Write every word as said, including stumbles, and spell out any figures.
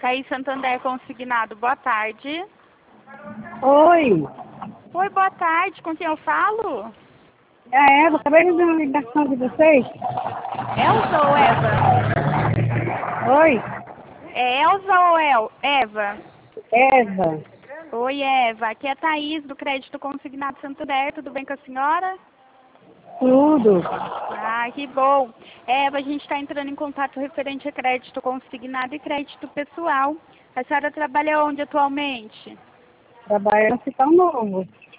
Thaís Santander Consignado, boa tarde. Oi, Oi, boa tarde, com quem eu falo? é a Eva, acabei de ver uma ligação de vocês. Elza ou Eva? Oi, É Elza ou El? Eva? Eva, Oi, Eva, aqui é a Thaís do Crédito Consignado Santander, tudo bem com a senhora? tudo. Ah, que bom. Eva, a gente está entrando em contato referente a crédito consignado e crédito pessoal. A senhora trabalha onde atualmente? Trabalho no Hospital Novo.